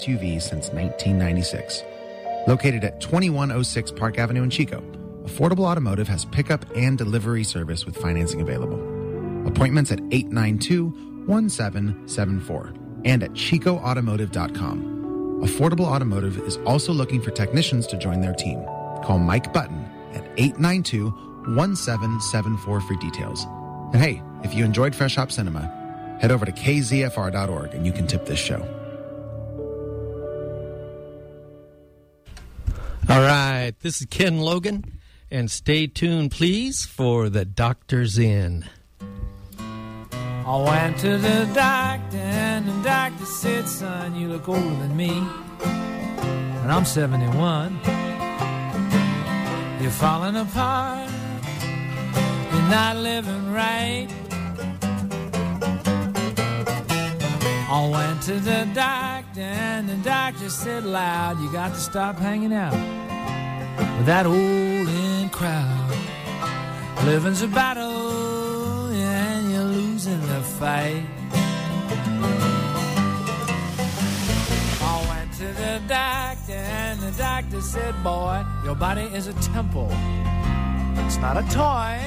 SUV since 1996. Located at 2106 Park Avenue in Chico, Affordable Automotive has pickup and delivery service with financing available. Appointments at 892-1774 and at chicoautomotive.com. Affordable Automotive is also looking for technicians to join their team. Call Mike Button at 892-1774 for details. And hey, if you enjoyed Fresh Hop Cinema, head over to kzfr.org and you can tip this show. All right, this is Ken Logan, and stay tuned, please, for the Doctor's In. I went to the doctor, and the doctor said, son, you look older than me, and I'm 71. You're falling apart, you're not living right. I went to the doctor, and the doctor said loud, you got to stop hanging out with that old in crowd. Living's a battle, and you're losing the fight. I went to the doctor, and the doctor said, boy, your body is a temple, it's not a toy.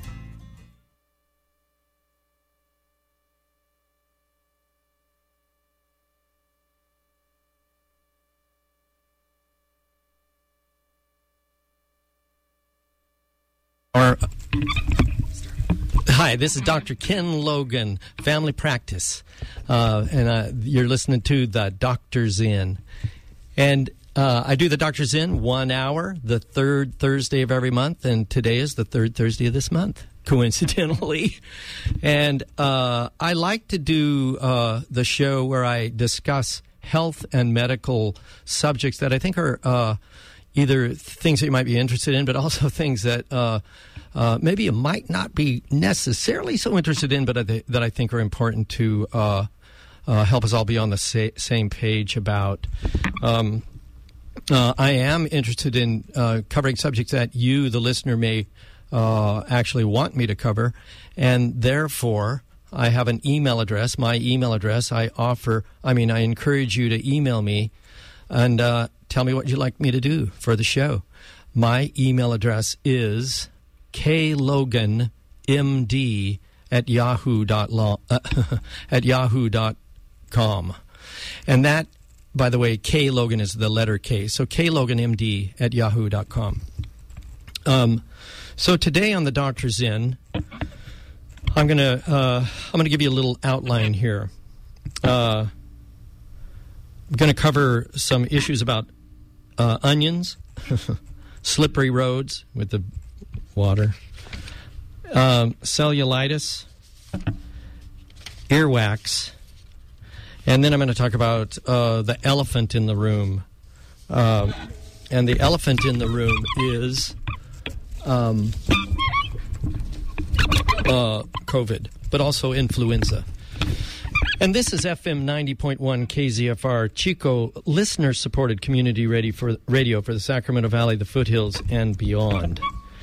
Hi, this is Dr. Ken Logan, Family Practice, and you're listening to the Doctor's In. And I do the Doctor's In 1 hour, the third Thursday of every month, and today is the third Thursday of this month, coincidentally. And I like to do the show where I discuss health and medical subjects that I think are either things that you might be interested in, but also things that maybe you might not be necessarily so interested in, but that I think are important to help us all be on the same page about. I am interested in covering subjects that you, the listener, may actually want me to cover, and therefore I have an email address. My email address, I encourage you to email me and tell me what you'd like me to do for the show. My email address is klogan@yahoo.com. And that, by the way, K Logan is the letter K. So kloganmd@yahoo.com. So today on the Doctor's In, I'm gonna give you a little outline here. I'm going to cover some issues about onions, slippery roads with the water, cellulitis, earwax, and then I'm going to talk about the elephant in the room. And the elephant in the room is COVID, but also influenza. And this is FM 90.1 KZFR, Chico, listener-supported community radio for the Sacramento Valley, the foothills, and beyond.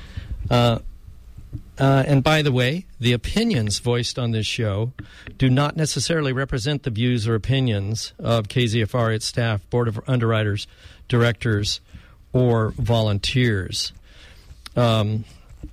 And by the way, the opinions voiced on this show do not necessarily represent the views or opinions of KZFR, its staff, board of underwriters, directors, or volunteers. Speaking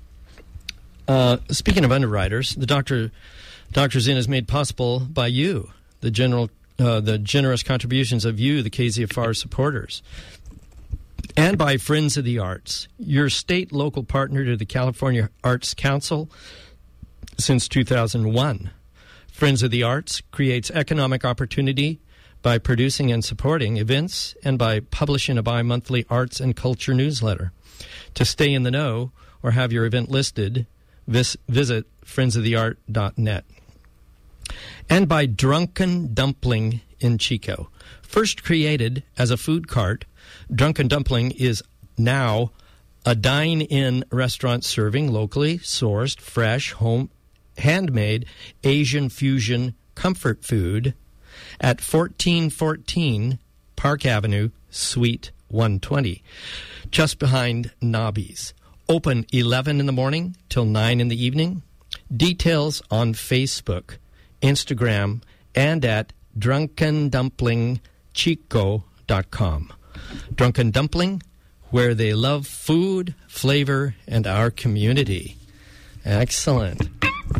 of underwriters, the Doctor's In is made possible by you, the generous contributions of you, the KZFR supporters, and by Friends of the Arts, your state local partner to the California Arts Council since 2001. Friends of the Arts creates economic opportunity by producing and supporting events and by publishing a bi-monthly arts and culture newsletter. To stay in the know or have your event listed, visit friendsoftheart.net. And by Drunken Dumpling in Chico. First created as a food cart, Drunken Dumpling is now a dine-in restaurant serving locally sourced, fresh, handmade Asian fusion comfort food at 1414 Park Avenue, Suite 120, just behind Nobby's. Open 11 in the morning till 9 in the evening. Details on Facebook, Instagram, and at Drunken Dumpling Chico.com. Drunken Dumpling, where they love food, flavor, and our community. Excellent.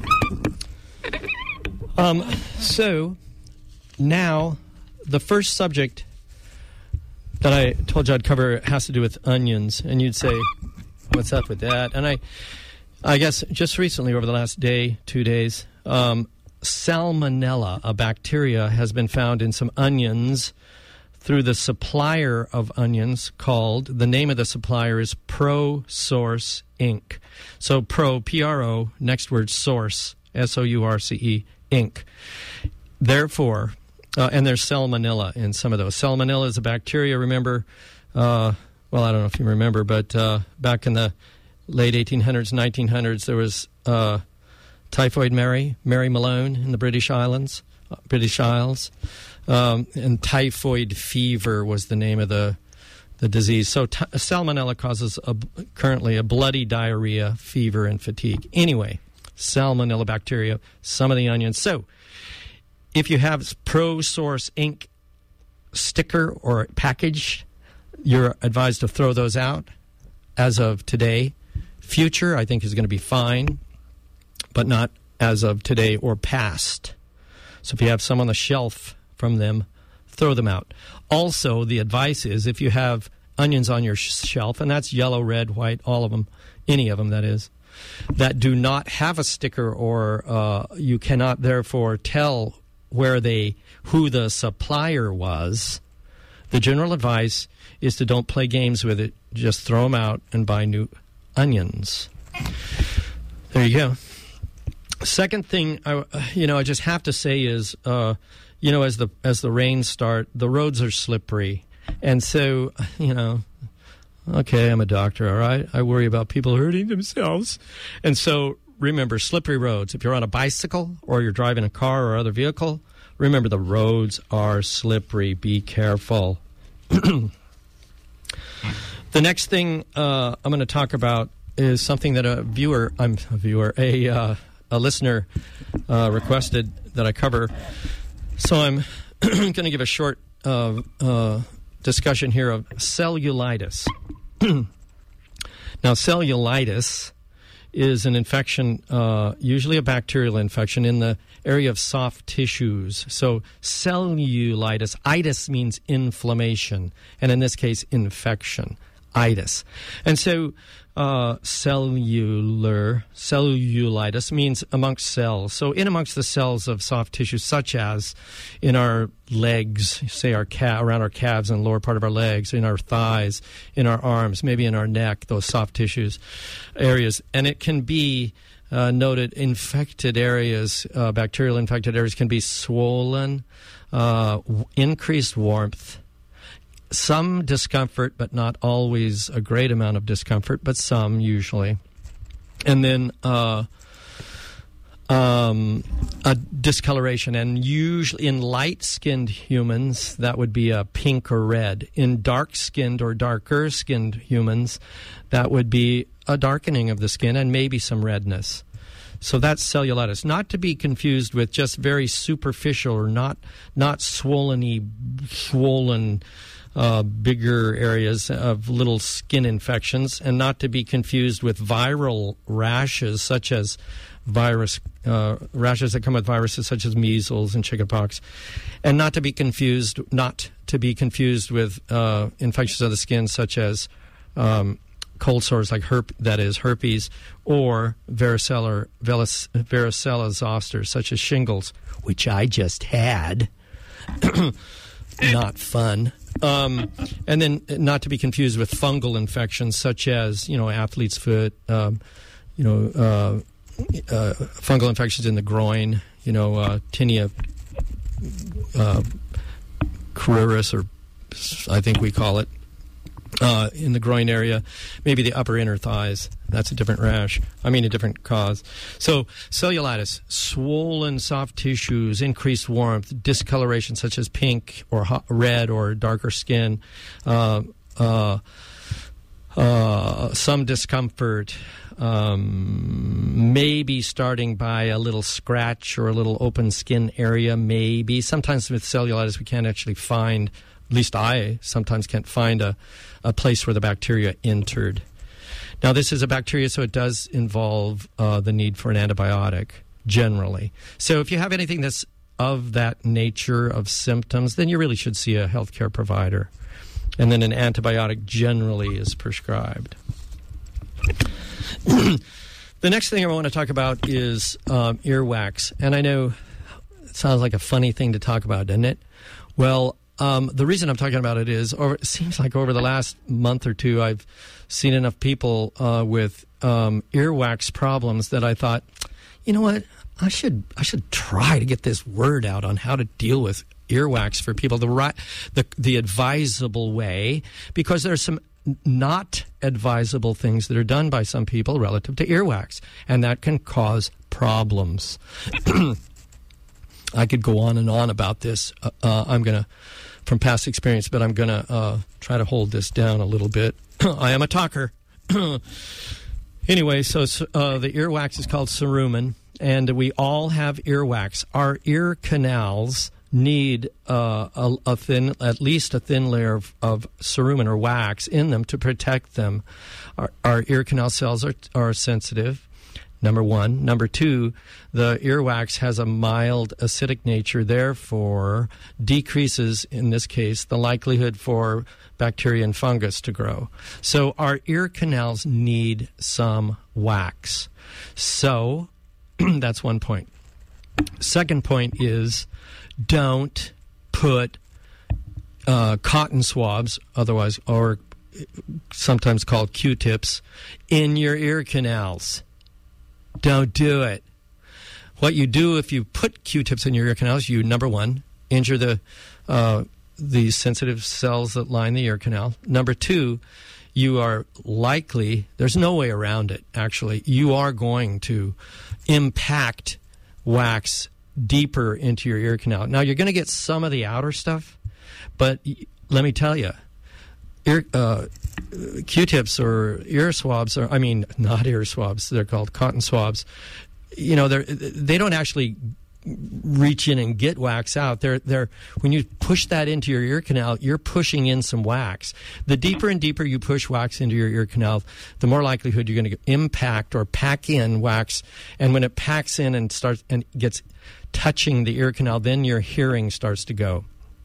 So, now, the first subject that I told you I'd cover has to do with onions. And you'd say, what's up with that? And I guess just recently, over the last day, 2 days, Salmonella, a bacteria, has been found in some onions through the supplier of onions the name of the supplier is ProSource Inc. So Pro, P-R-O, next word Source, S-O-U-R-C-E, Inc. Therefore, and there's salmonella in some of those. Salmonella is a bacteria, remember, well, I don't know if you remember, but back in the late 1800s, 1900s, there was Typhoid Mary Malone in the British Isles. And typhoid fever was the name of the disease. So salmonella causes currently a bloody diarrhea, fever, and fatigue. Anyway, salmonella bacteria, some of the onions. So if you have ProSource Inc. sticker or package, you're advised to throw those out as of today. Future, I think, is going to be fine, but not as of today or past. So if you have some on the shelf from them, throw them out. Also, the advice is if you have onions on your shelf, and that's yellow, red, white, all of them, any of them, that is, that do not have a sticker or you cannot therefore tell who the supplier was, the general advice is to don't play games with it. Just throw them out and buy new onions. There you go. Second thing, I just have to say is, as the rains start, the roads are slippery, and so okay, I'm a doctor, all right. I worry about people hurting themselves, and so remember, slippery roads. If you're on a bicycle or you're driving a car or other vehicle, remember the roads are slippery. Be careful. The next thing I'm going to talk about is something that a listener requested that I cover. So I'm going to give a short discussion here of cellulitis. Now, cellulitis is an infection, usually a bacterial infection in the area of soft tissues. So cellulitis, itis means inflammation, and in this case, infection. Itis. And so cellulitis means amongst cells. So in amongst the cells of soft tissue, such as in our legs, say around our calves and lower part of our legs, in our thighs, in our arms, maybe in our neck, those soft tissues areas. And it can be noted infected areas, bacterial infected areas can be swollen, increased warmth, some discomfort, but not always a great amount of discomfort, but some usually. And then a discoloration. And usually in light-skinned humans, that would be a pink or red. In dark-skinned or darker-skinned humans, that would be a darkening of the skin and maybe some redness. So that's cellulitis. Not to be confused with just very superficial or not swollen bigger areas of little skin infections, and not to be confused with viral rashes, such as rashes that come with viruses such as measles and chickenpox, and not to be confused with infections of the skin such as cold sores like herpes, or varicella zoster, such as shingles, which I just had. Not fun. And then not to be confused with fungal infections such as, athlete's foot, fungal infections in the groin, tinea cruris, or I think we call it, in the groin area, maybe the upper inner thighs. That's a different rash. A different cause. So cellulitis, swollen soft tissues, increased warmth, discoloration such as pink or red or darker skin, some discomfort, maybe starting by a little scratch or a little open skin area, maybe. Sometimes with cellulitis we can't actually find, at least I sometimes can't find a place where the bacteria entered. Now this is a bacteria, so it does involve the need for an antibiotic generally. So if you have anything that's of that nature of symptoms, then you really should see a healthcare provider. And then an antibiotic generally is prescribed. The next thing I want to talk about is earwax. And I know it sounds like a funny thing to talk about, doesn't it? Well, the reason I'm talking about it is, it seems like over the last month or two, I've seen enough people with earwax problems that I thought, you know what, I should try to get this word out on how to deal with earwax for people the advisable way, because there's some not advisable things that are done by some people relative to earwax, and that can cause problems. I could go on and on about this. I'm going to, from past experience, but I'm going to try to hold this down a little bit. I am a talker. Anyway, so the earwax is called cerumen, and we all have earwax. Our ear canals need at least a thin layer of cerumen or wax in them to protect them. Our ear canal cells are sensitive, number one. Number two, the earwax has a mild acidic nature, therefore decreases, in this case, the likelihood for bacteria and fungus to grow. So our ear canals need some wax. So that's one point. Second point is, don't put cotton swabs, otherwise, or sometimes called Q-tips, in your ear canals. Don't do it. What you do if you put Q-tips in your ear canals, you, number one, injure the sensitive cells that line the ear canal. Number two, you are likely, there's no way around it, actually, you are going to impact wax deeper into your ear canal. Now, you're going to get some of the outer stuff, but let me tell you, Q-tips or ear swabs, not ear swabs, they're called cotton swabs, they don't actually reach in and get wax out. They're when you push that into your ear canal, you're pushing in some wax. The deeper and deeper you push wax into your ear canal, the more likelihood you're going to impact or pack in wax. And when it packs in and starts and gets touching the ear canal, then your hearing starts to go.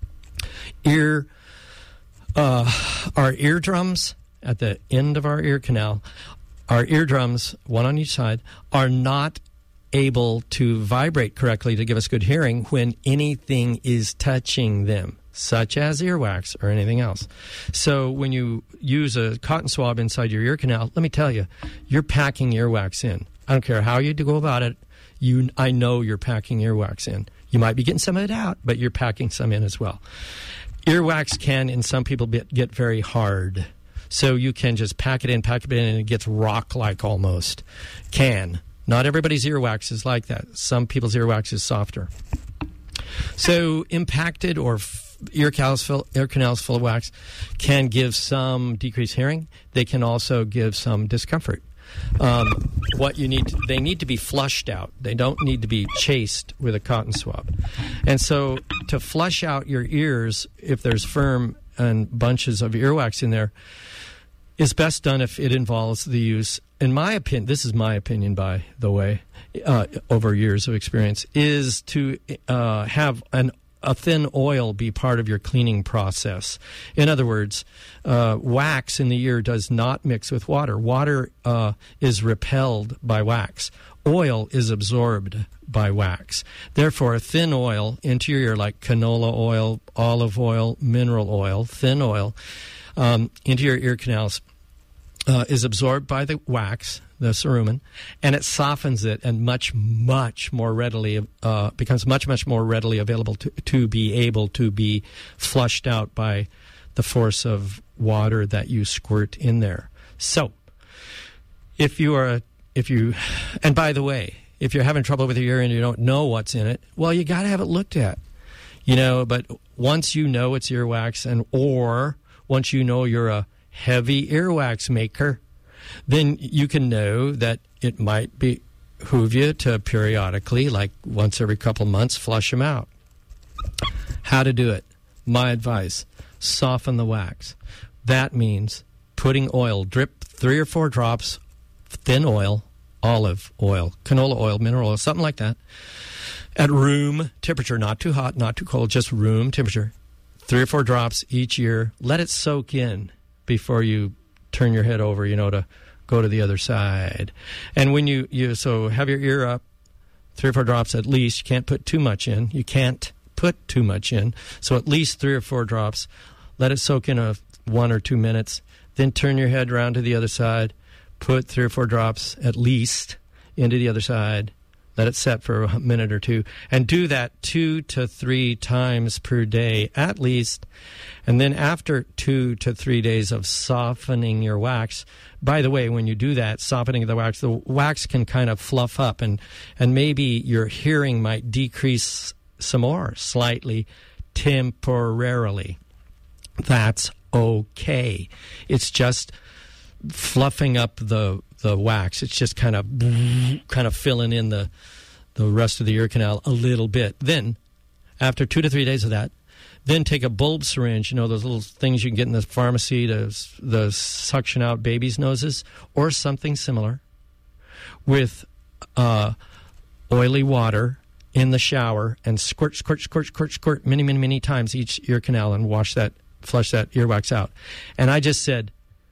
Our eardrums at the end of our ear canal, our eardrums, one on each side, are not able to vibrate correctly to give us good hearing when anything is touching them, such as earwax or anything else. So when you use a cotton swab inside your ear canal, let me tell you, you're packing earwax in. I don't care how you go about it. I know you're packing earwax in. You might be getting some of it out, but you're packing some in as well. Earwax can, in some people, get very hard. So you can just pack it in, and it gets rock-like almost. Can. Not everybody's earwax is like that. Some people's earwax is softer. So impacted or ear canals full of wax can give some decreased hearing. They can also give some discomfort. They need to be flushed out. They don't need to be chased with a cotton swab. And so to flush out your ears, if there's firm and bunches of earwax in there, is best done if it involves the use, in my opinion, this is my opinion, by the way, over years of experience, is to have a thin oil be part of your cleaning process. In other words, wax in the ear does not mix with water. Water is repelled by wax. Oil is absorbed by wax. Therefore, a thin oil into your ear, like canola oil, olive oil, mineral oil, thin oil, into your ear canals, is absorbed by the wax, the cerumen, and it softens it and much more readily becomes much more readily available to be able to be flushed out by the force of water that you squirt in there. So, and by the way, if you're having trouble with your ear and you don't know what's in it, well, you got to have it looked at, but once you know it's earwax, or once you know you're a heavy earwax maker, then you can know that it might behoove you to periodically, like once every couple months, flush them out. How to do it? My advice, soften the wax. That means putting oil, drip 3 or 4 drops, thin oil, olive oil, canola oil, mineral oil, something like that, at room temperature, not too hot, not too cold, just room temperature. 3 or 4 drops each year. Let it soak in before you turn your head over, to go to the other side. And when you so have your ear up, 3 or 4 drops at least. You can't put too much in. You can't put too much in. So at least 3 or 4 drops. Let it soak in 1 or 2 minutes. Then turn your head around to the other side. Put 3 or 4 drops at least into the other side. Let it set for a minute or 2. And do that 2 to 3 times per day at least. And then after 2 to 3 days of softening your wax, by the way, when you do that, softening the wax can kind of fluff up. And maybe your hearing might decrease some more, slightly, temporarily. That's okay. It's just fluffing up the wax. It's just kind of filling in the rest of the ear canal a little bit. Then, after 2 to 3 days of that, then take a bulb syringe, those little things you can get in the pharmacy to suction out babies' noses, or something similar, with oily water in the shower, and squirt many times each ear canal, and flush that earwax out. And I just said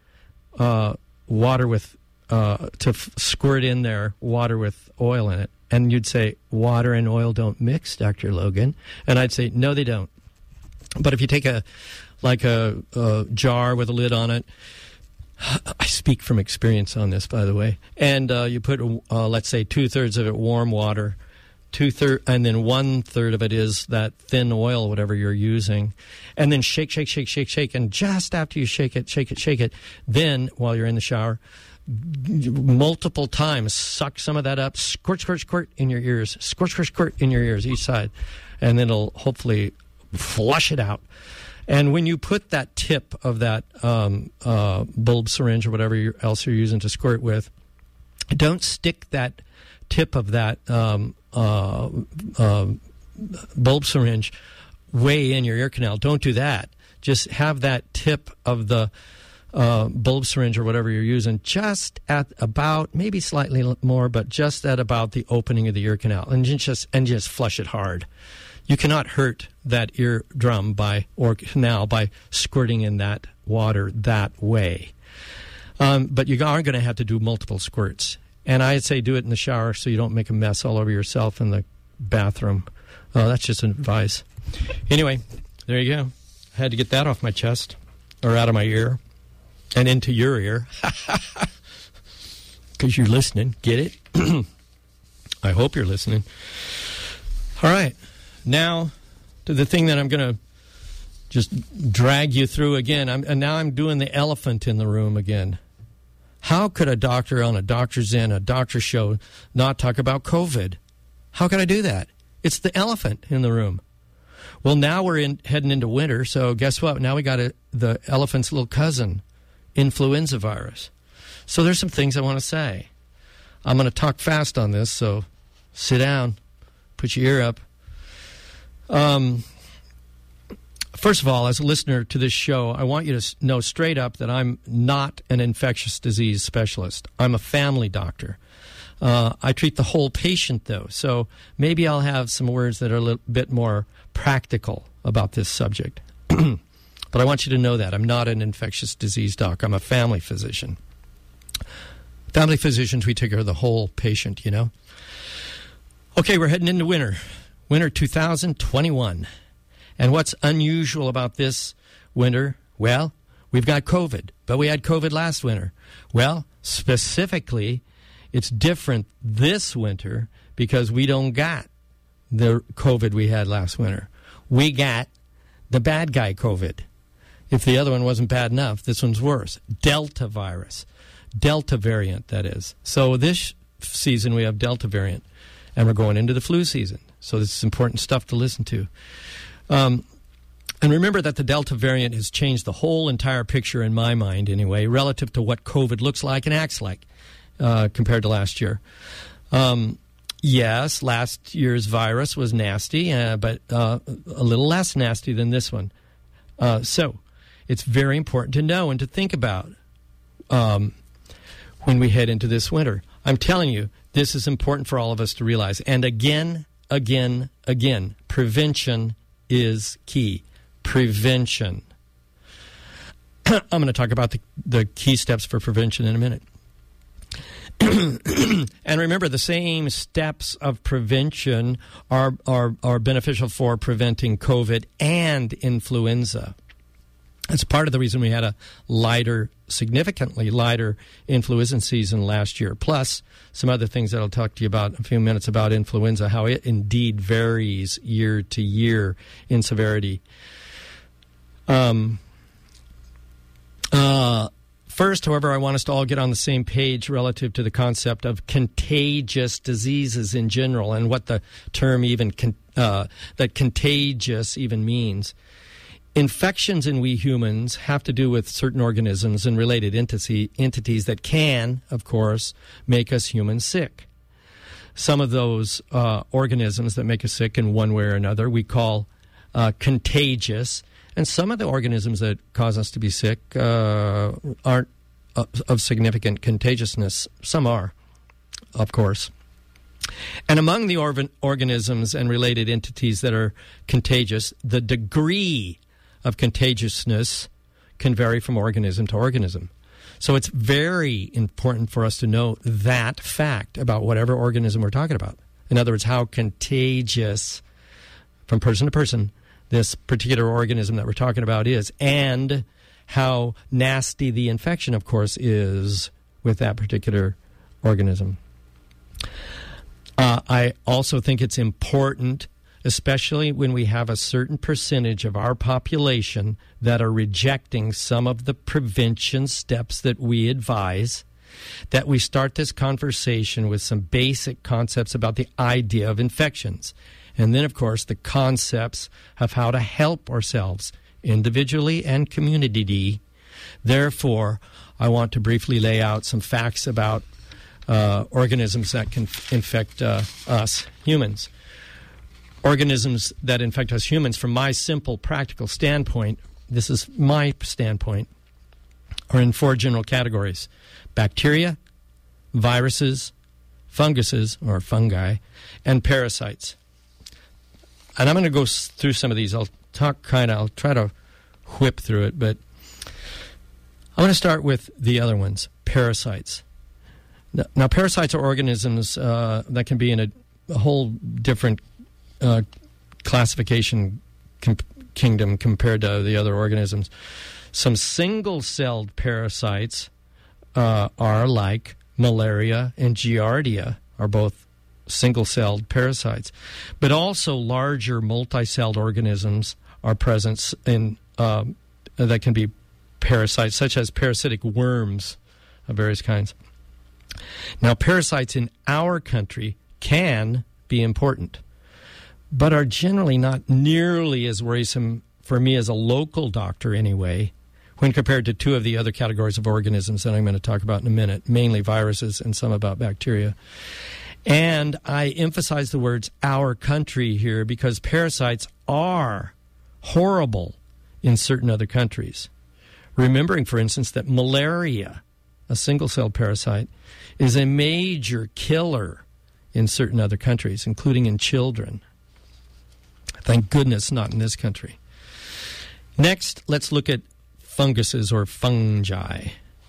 water with squirt in there, water with oil in it. And you'd say, water and oil don't mix, Dr. Logan. And I'd say, no, they don't. But if you take a jar with a lid on it, I speak from experience on this, by the way, and you put, let's say, 2/3 of it warm water, and then 1/3 of it is that thin oil, whatever you're using, and then shake, and just after you shake it, then while you're in the shower, multiple times suck some of that up, squirt in your ears, squirt in your ears each side, and then it'll hopefully flush it out. And when you put that tip of that bulb syringe or whatever else you're using to squirt with, don't stick that tip of that bulb syringe way in your ear canal. Don't do that. Just have that tip of the bulb syringe or whatever you're using just at about, maybe slightly more, but just at about the opening of the ear canal, and just flush it hard. You cannot hurt that eardrum or canal by squirting in that water that way. But you are going to have to do multiple squirts. And I'd say do it in the shower so you don't make a mess all over yourself in the bathroom. That's just advice. Anyway, there you go. I had to get that off my chest, or out of my ear, and into your ear. Because you're listening. Get it? I hope you're listening. All right. Now to the thing that I'm going to just drag you through again. Now I'm doing the elephant in the room again. How could a doctor on a Doctor's In, a doctor show, not talk about COVID? How could I do that? It's the elephant in the room. Well, now we're heading into winter, so guess what? Now we got the elephant's little cousin, influenza virus. So there's some things I want to say. I'm going to talk fast on this, so sit down, put your ear up. First of all, as a listener to this show, I want you to know straight up that I'm not an infectious disease specialist. I'm a family doctor. I treat the whole patient, though, so maybe I'll have some words that are a little bit more practical about this subject. But I want you to know that I'm not an infectious disease doc. I'm a family physician. Family physicians, we take care of the whole patient, Okay, we're heading into winter. Winter 2021. And what's unusual about this winter? Well, we've got COVID, but we had COVID last winter. Well, specifically, it's different this winter because we don't got the COVID we had last winter. We got the bad guy COVID. If the other one wasn't bad enough, this one's worse. Delta virus. Delta variant, that is. So this season we have Delta variant, and we're going into the flu season. So this is important stuff to listen to. And remember that the Delta variant has changed the whole entire picture, in my mind anyway, relative to what COVID looks like and acts like compared to last year. Yes, last year's virus was nasty, but a little less nasty than this one. So it's very important to know and to think about when we head into this winter. I'm telling you, this is important for all of us to realize. And again, prevention is key. Prevention. I'm going to talk about the key steps for prevention in a minute. And remember, the same steps of prevention are beneficial for preventing COVID and influenza. It's part of the reason we had a significantly lighter influenza season last year. Plus, some other things that I'll talk to you about in a few minutes about influenza, how it indeed varies year to year in severity. First, however, I want us to all get on the same page relative to the concept of contagious diseases in general and what the term that contagious even means. Infections in we humans have to do with certain organisms and related entities that can, of course, make us humans sick. Some of those organisms that make us sick in one way or another we call contagious, and some of the organisms that cause us to be sick aren't of significant contagiousness. Some are, of course. And among the organisms and related entities that are contagious, the degree of contagiousness can vary from organism to organism. So it's very important for us to know that fact about whatever organism we're talking about. In other words, how contagious from person to person this particular organism that we're talking about is, and how nasty the infection, of course, is with that particular organism. I also think it's important, especially when we have a certain percentage of our population that are rejecting some of the prevention steps that we advise, that we start this conversation with some basic concepts about the idea of infections. And then, of course, the concepts of how to help ourselves individually and community. Therefore, I want to briefly lay out some facts about organisms that can infect us humans. Organisms that infect us humans, from my simple practical standpoint, this is my standpoint, are in four general categories: bacteria, viruses, funguses or fungi, and parasites. And I'm going to go through some of these. I'll try to whip through it, but I want to start with the other ones, parasites. Now, parasites are organisms that can be in a whole different classification kingdom compared to the other organisms. Some single-celled parasites are like malaria and giardia, are both single-celled parasites. But also larger multi-celled organisms are present in that can be parasites, such as parasitic worms of various kinds. Now, parasites in our country can be important, but are generally not nearly as worrisome for me as a local doctor anyway, when compared to two of the other categories of organisms that I'm going to talk about in a minute, mainly viruses and some about bacteria. And I emphasize the words our country here because parasites are horrible in certain other countries. Remembering, for instance, that malaria, a single-celled parasite, is a major killer in certain other countries, including in children. Thank goodness not in this country. Next, let's look at funguses or fungi.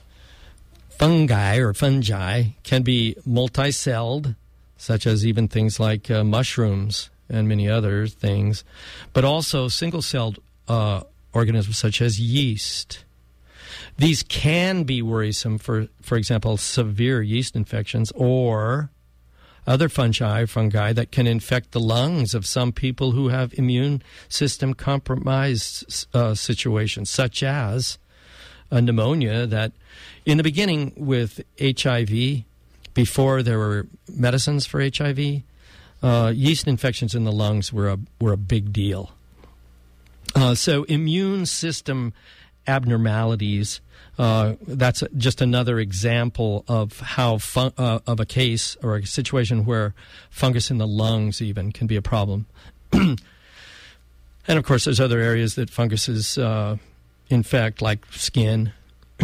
Fungi or fungi can be multi-celled, such as even things like mushrooms and many other things, but also single-celled organisms such as yeast. These can be worrisome for example, severe yeast infections or other fungi that can infect the lungs of some people who have immune system compromised situations, such as a pneumonia that in the beginning with HIV, before there were medicines for HIV, yeast infections in the lungs were a big deal. So immune system abnormalities, that's just another example of how of a case or a situation where fungus in the lungs even can be a problem. And of course, there's other areas that funguses infect, like skin,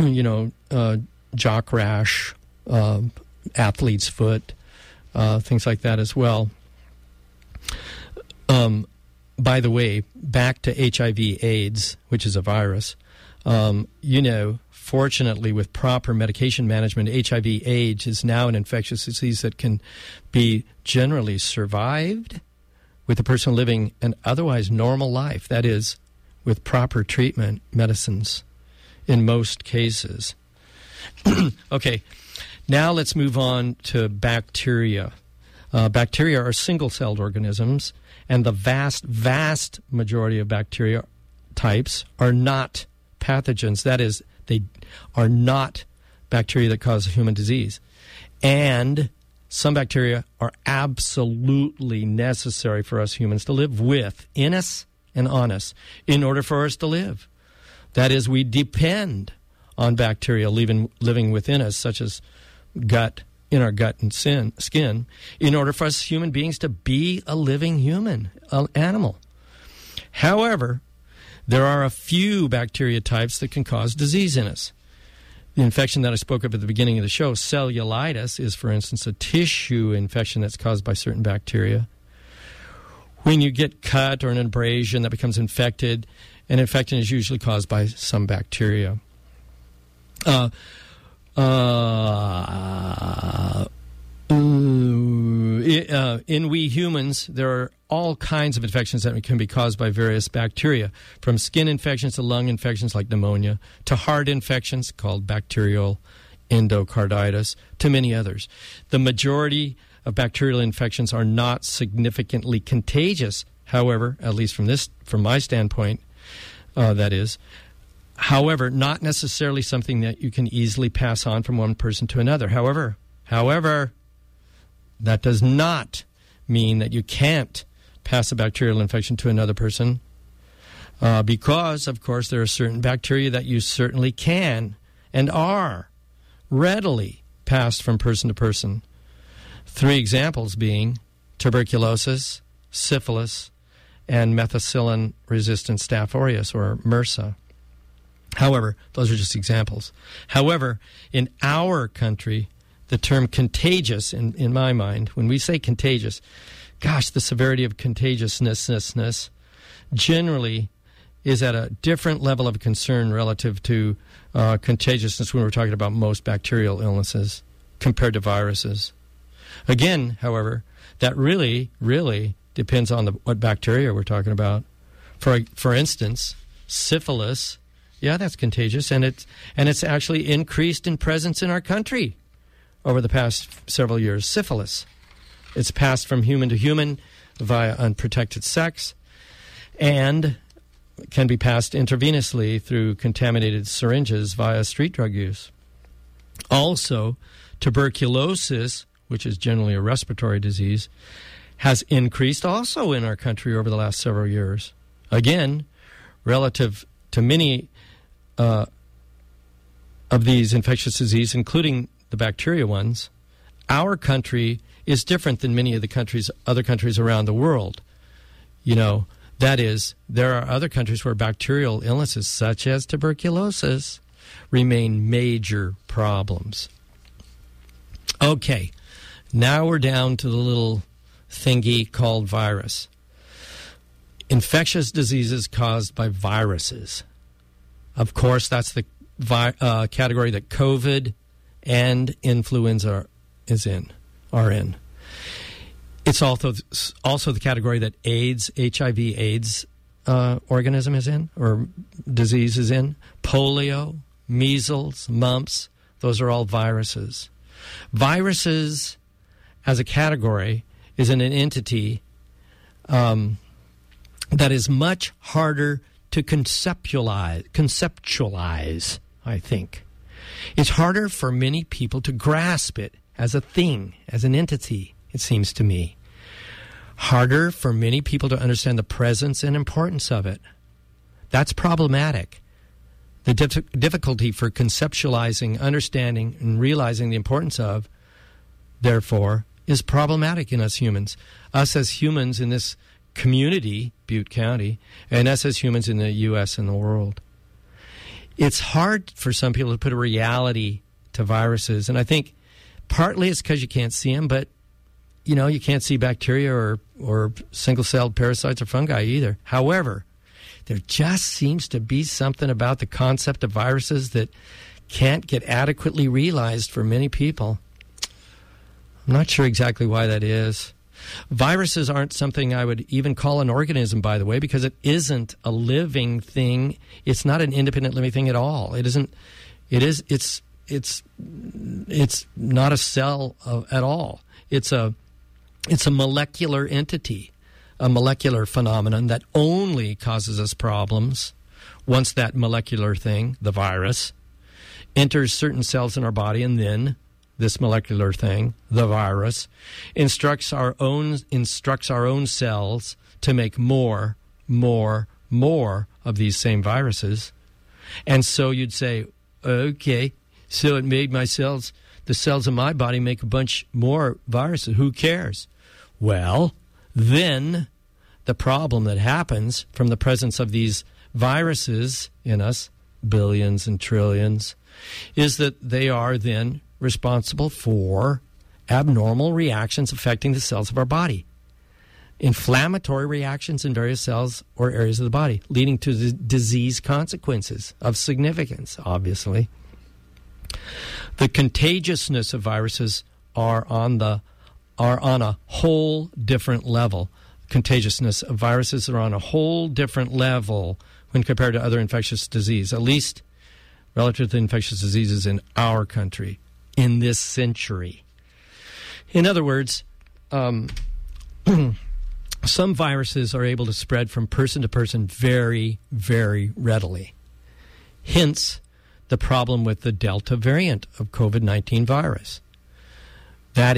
jock rash, athlete's foot, things like that as well. By the way, back to HIV/AIDS, which is a virus. Fortunately, with proper medication management, HIV/AIDS is now an infectious disease that can be generally survived with a person living an otherwise normal life. That is, with proper treatment, medicines, in most cases. Okay, now let's move on to bacteria. Bacteria are single-celled organisms, and the vast, vast majority of bacteria types are not pathogens. That is, they are not bacteria that cause human disease. And some bacteria are absolutely necessary for us humans to live with, in us and on us, in order for us to live. That is, we depend on bacteria living within us, such as in our gut and skin, in order for us human beings to be a living human, an animal. However, there are a few bacteria types that can cause disease in us. The infection that I spoke of at the beginning of the show, cellulitis, is, for instance, a tissue infection that's caused by certain bacteria. When you get cut or an abrasion that becomes infected, an infection is usually caused by some bacteria. In we humans, there are all kinds of infections that can be caused by various bacteria, from skin infections to lung infections like pneumonia, to heart infections called bacterial endocarditis, to many others. The majority of bacterial infections are not significantly contagious, however, at least from my standpoint, that is. However, not necessarily something that you can easily pass on from one person to another. However, that does not mean that you can't pass a bacterial infection to another person, because, of course, there are certain bacteria that you certainly can and are readily passed from person to person. 3 examples being tuberculosis, syphilis, and methicillin-resistant Staph aureus, or MRSA. However, those are just examples. However, in our country, the term contagious, in my mind, when we say contagious, gosh, the severity of contagiousness generally is at a different level of concern relative to contagiousness when we're talking about most bacterial illnesses compared to viruses. Again, however, that really, really depends on what bacteria we're talking about. For instance, syphilis. Yeah, that's contagious, and it's actually increased in presence in our country over the past several years. Syphilis. It's passed from human to human via unprotected sex, and can be passed intravenously through contaminated syringes via street drug use. Also, tuberculosis, which is generally a respiratory disease, has increased also in our country over the last several years. Again, relative to many of these infectious diseases, including the bacteria ones, our country is different than many of the other countries around the world. That is, there are other countries where bacterial illnesses, such as tuberculosis, remain major problems. Okay, now we're down to the little thingy called virus. Infectious diseases caused by viruses. Of course, that's the category that COVID and influenza are in. It's also the category that HIV/AIDS organism is in, or disease is in. Polio, measles, mumps, those are all viruses. Viruses, as a category, is an entity that is much harder to conceptualize, I think. It's harder for many people to grasp it as a thing, as an entity, it seems to me. Harder for many people to understand the presence and importance of it. That's problematic. The difficulty for conceptualizing, understanding, and realizing the importance of, therefore, is problematic in us humans. Us as humans in this community, Butte County, and us as humans in the U.S. and the world. It's hard for some people to put a reality to viruses, and I think partly it's because you can't see them, but you can't see bacteria or single-celled parasites or fungi either. However, there just seems to be something about the concept of viruses that can't get adequately realized for many people. I'm not sure exactly why that is. Viruses aren't something I would even call an organism, by the way, because it isn't a living thing. It's not an independent living thing at all. It isn't. It's not a cell at all. It's a molecular entity, a molecular phenomenon that only causes us problems once that molecular thing, the virus, enters certain cells in our body, and then this molecular thing, the virus, instructs our own cells to make more of these same viruses. And so you'd say, okay, so it made the cells in my body make a bunch more viruses. Who cares? Well, then the problem that happens from the presence of these viruses in us, billions and trillions, is that they are then responsible for abnormal reactions affecting the cells of our body. Inflammatory reactions in various cells or areas of the body, leading to the disease consequences of significance, obviously. The contagiousness of viruses are on a whole different level. Contagiousness of viruses are on a whole different level when compared to other infectious disease, at least relative to infectious diseases in our country in this century. In other words, some viruses are able to spread from person to person very, very readily. Hence, the problem with the Delta variant of COVID-19 virus. That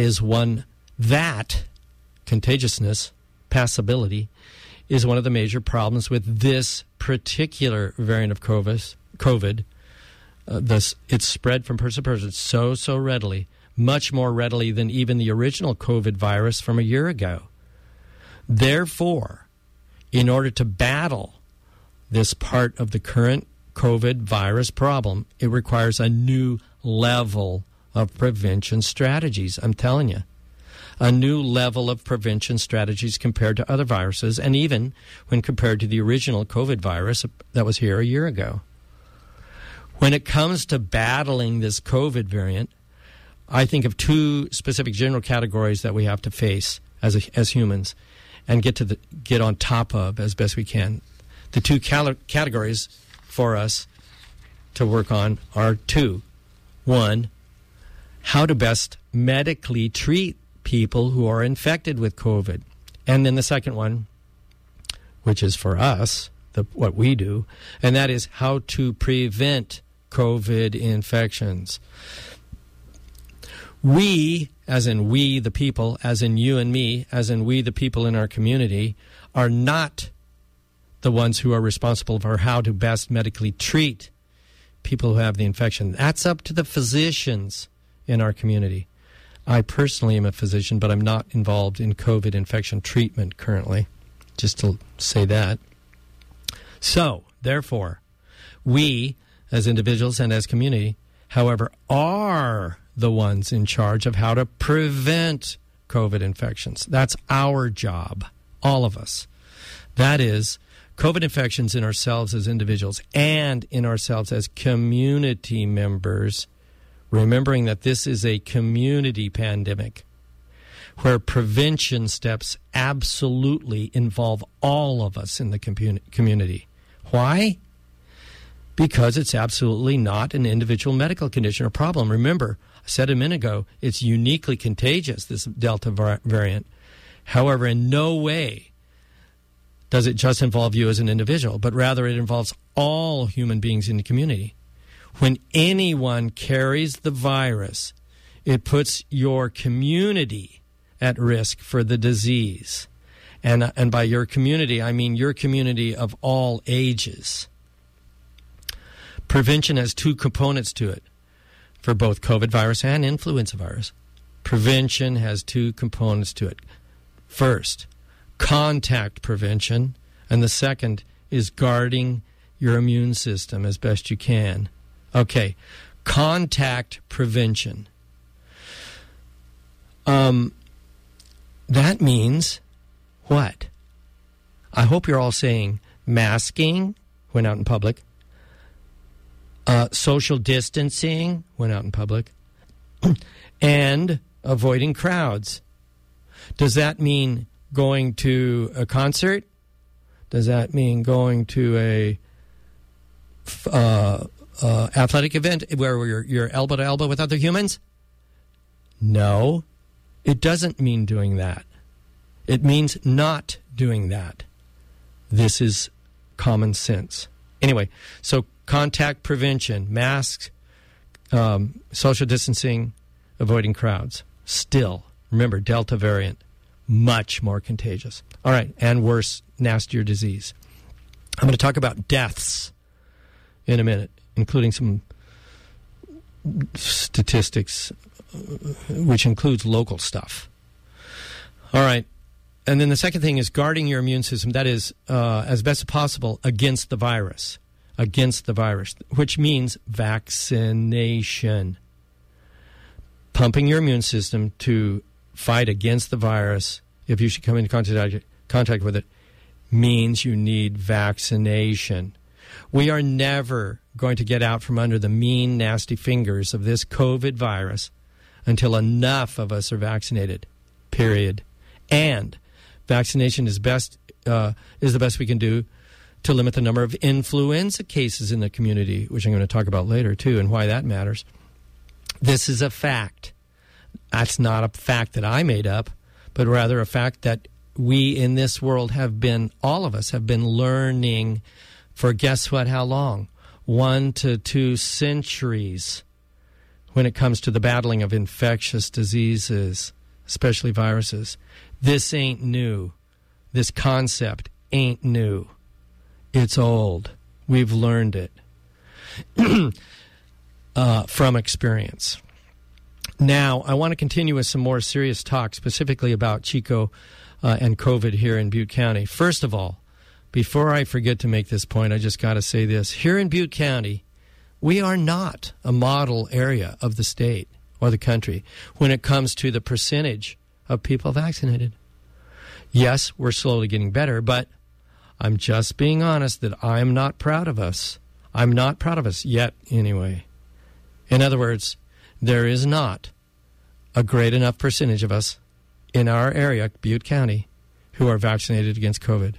contagiousness, passability, is one of the major problems with this particular variant of COVID. It's spread from person to person so readily, much more readily than even the original COVID virus from a year ago. Therefore, in order to battle this part of the current COVID virus problem, it requires a new level of prevention strategies. I'm telling you, a new level of prevention strategies compared to other viruses, and even when compared to the original COVID virus that was here a year ago. When it comes to battling this COVID variant, I think of two specific general categories that we have to face as humans and get on top of as best we can. The two categories for us to work on are two. One, how to best medically treat people who are infected with COVID. And then the second one, which is for us, what we do, and that is how to prevent COVID infections. We, as in we the people, as in you and me, as in we the people in our community, are not the ones who are responsible for how to best medically treat people who have the infection. That's up to the physicians in our community. I personally am a physician, but I'm not involved in COVID infection treatment currently, just to say that. So, therefore, we, as individuals and as community, however, are the ones in charge of how to prevent COVID infections. That's our job, all of us. That is, COVID infections in ourselves as individuals and in ourselves as community members, remembering that this is a community pandemic where prevention steps absolutely involve all of us in the community. Why? Because it's absolutely not an individual medical condition or problem. Remember, I said a minute ago, it's uniquely contagious, this Delta variant. However, in no way does it just involve you as an individual, but rather it involves all human beings in the community. When anyone carries the virus, it puts your community at risk for the disease. And by your community, I mean your community of all ages. Prevention has two components to it for both COVID virus and influenza virus. Prevention has two components to it. First, contact prevention, and the second is guarding your immune system as best you can. Okay, contact prevention. That means what? I hope you're all saying masking when out in public, social distancing when out in public, and avoiding crowds. Does that mean going to a concert? Does that mean going to a athletic event where you're elbow to elbow with other humans? No, it doesn't mean doing that. It means not doing that. This is common sense. Anyway, so contact prevention, masks, social distancing, avoiding crowds. Still, remember, Delta variant, much more contagious. All right, and worse, nastier disease. I'm going to talk about deaths in a minute, including some statistics, which includes local stuff. All right. And then the second thing is guarding your immune system. That is, as best as possible, against the virus, which means vaccination. Pumping your immune system to fight against the virus, if you should come into contact with it, means you need vaccination. We are never going to get out from under the mean, nasty fingers of this COVID virus until enough of us are vaccinated, period. And vaccination is the best we can do to limit the number of influenza cases in the community, which I'm going to talk about later, too, and why that matters. This is a fact. That's not a fact that I made up, but rather a fact that we in this world all of us have been learning for guess what, how long? 1 to 2 centuries when it comes to the battling of infectious diseases, especially viruses. This ain't new. This concept ain't new. It's old. We've learned it from experience. Now, I want to continue with some more serious talk, specifically about Chico and COVID here in Butte County. First of all, before I forget to make this point, I just got to say this. Here in Butte County, we are not a model area of the state or the country when it comes to the percentage of people vaccinated. Yes, we're slowly getting better, but I'm just being honest that I'm not proud of us. I'm not proud of us yet, anyway. In other words, there is not a great enough percentage of us in our area, Butte County, who are vaccinated against COVID.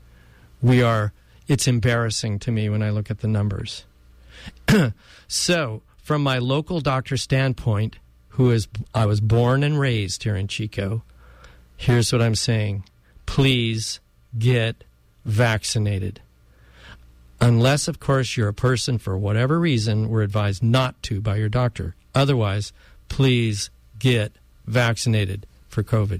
It's embarrassing to me when I look at the numbers. So, from my local doctor standpoint, I was born and raised here in Chico, here's what I'm saying. Please get vaccinated. Unless, of course, you're a person, for whatever reason, we're advised not to by your doctor. Otherwise, please get vaccinated for COVID.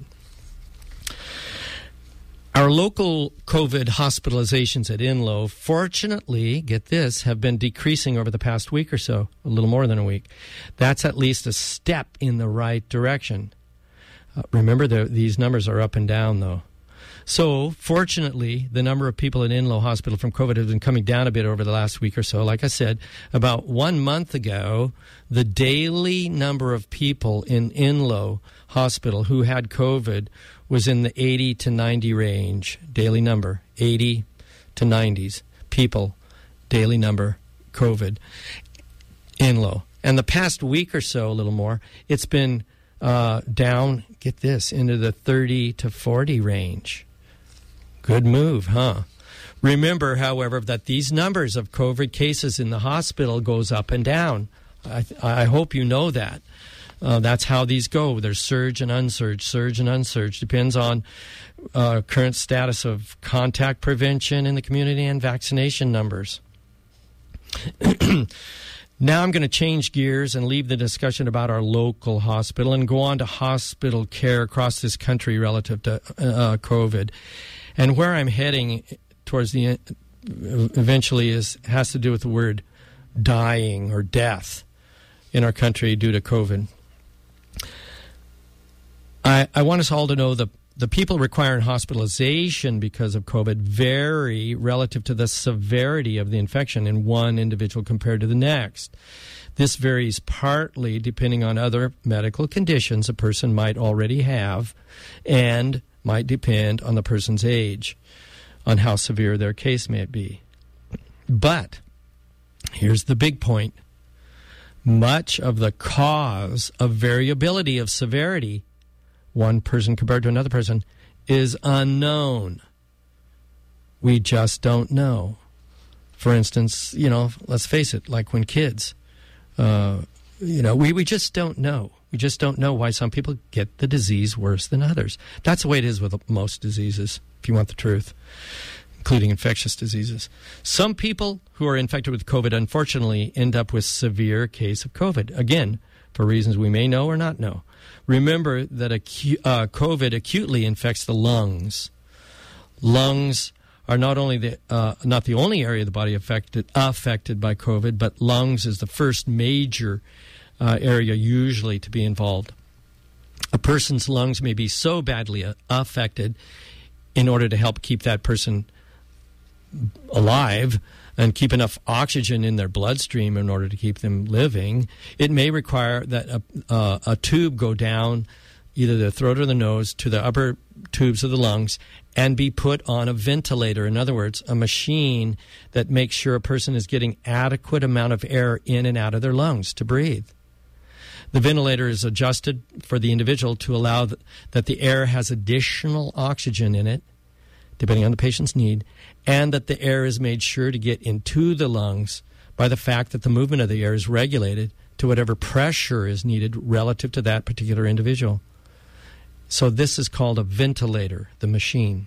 Our local COVID hospitalizations at Inlow, fortunately, get this, have been decreasing over the past week or so, a little more than a week. That's at least a step in the right direction. Remember, these numbers are up and down, though. So, fortunately, the number of people in Inlow Hospital from COVID has been coming down a bit over the last week or so. Like I said, about 1 month ago, the daily number of people in Inlow Hospital who had COVID was in the 80 to 90 range. Daily number, 80 to 90s people, daily number, COVID, Inlow. And the past week or so, a little more, it's been down, get this, into the 30 to 40 range. Good move, huh? Remember, however, that these numbers of COVID cases in the hospital goes up and down. I hope you know that. That's how these go. There's surge and unsurge. Depends on current status of contact prevention in the community and vaccination numbers. Now I'm going to change gears and leave the discussion about our local hospital and go on to hospital care across this country relative to COVID. And where I'm heading towards the eventually has to do with the word dying or death in our country due to COVID. I want us all to know the people requiring hospitalization because of COVID vary relative to the severity of the infection in one individual compared to the next. This varies partly depending on other medical conditions a person might already have and might depend on the person's age, on how severe their case may be. But here's the big point. Much of the cause of variability of severity, one person compared to another person, is unknown. We just don't know. For instance, let's face it, like when kids, we just don't know. We just don't know why some people get the disease worse than others. That's the way it is with most diseases, if you want the truth, including infectious diseases. Some people who are infected with COVID, unfortunately, end up with severe case of COVID, again, for reasons we may know or not know. Remember that COVID acutely infects the lungs. Lungs are not the only area of the body affected by COVID, but lungs is the first major area usually to be involved. A person's lungs may be so badly affected in order to help keep that person alive and keep enough oxygen in their bloodstream in order to keep them living, it may require that a tube go down either the throat or the nose to the upper tubes of the lungs and be put on a ventilator. In other words, a machine that makes sure a person is getting adequate amount of air in and out of their lungs to breathe. The ventilator is adjusted for the individual to allow that the air has additional oxygen in it, depending on the patient's need, and that the air is made sure to get into the lungs by the fact that the movement of the air is regulated to whatever pressure is needed relative to that particular individual. So this is called a ventilator, the machine.